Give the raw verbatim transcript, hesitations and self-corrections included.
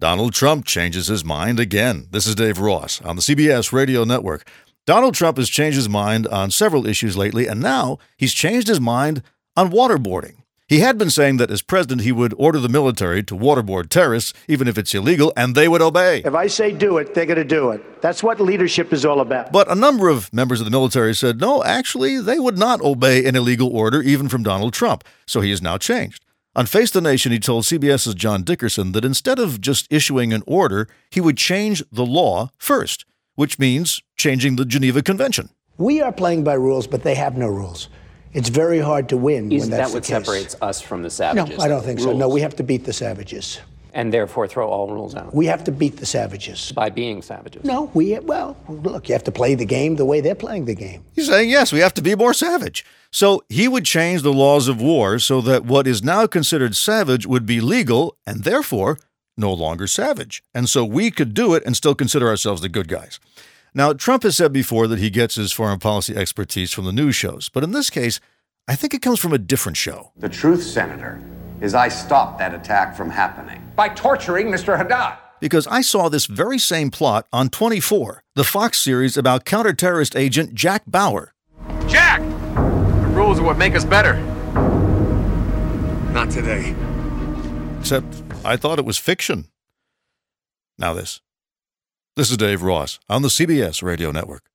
Donald Trump changes his mind again. This is Dave Ross on the C B S Radio Network. Donald Trump has changed his mind on several issues lately, and now he's changed his mind on waterboarding. He had been saying that as president, he would order the military to waterboard terrorists, even if it's illegal, and they would obey. If I say do it, they're going to do it. That's what leadership is all about. But a number of members of the military said, no, actually, they would not obey an illegal order, even from Donald Trump. So he has now changed. On Face the Nation, he told CBS's John Dickerson that instead of just issuing an order, he would change the law first, which means changing the Geneva Convention. We are playing by rules, but they have no rules. It's very hard to win Is when that's that what the case. separates us from the savages? No, I don't think rules. so. No, we have to beat the savages. And therefore throw all rules out? We have to beat the savages. By being savages? No, we, well, look, you have to play the game the way they're playing the game. He's saying, yes, we have to be more savage. So he would change the laws of war so that what is now considered savage would be legal and therefore no longer savage. And so we could do it and still consider ourselves the good guys. Now, Trump has said before that he gets his foreign policy expertise from the news shows. But in this case, I think it comes from a different show. The truth, Senator, is I stopped that attack from happening. By torturing Mister Haddad. Because I saw this very same plot on twenty-four, the Fox series about counter-terrorist agent Jack Bauer. Jack! The rules are what make us better. Not today. Except I thought it was fiction. Now this. This is Dave Ross on the C B S Radio Network.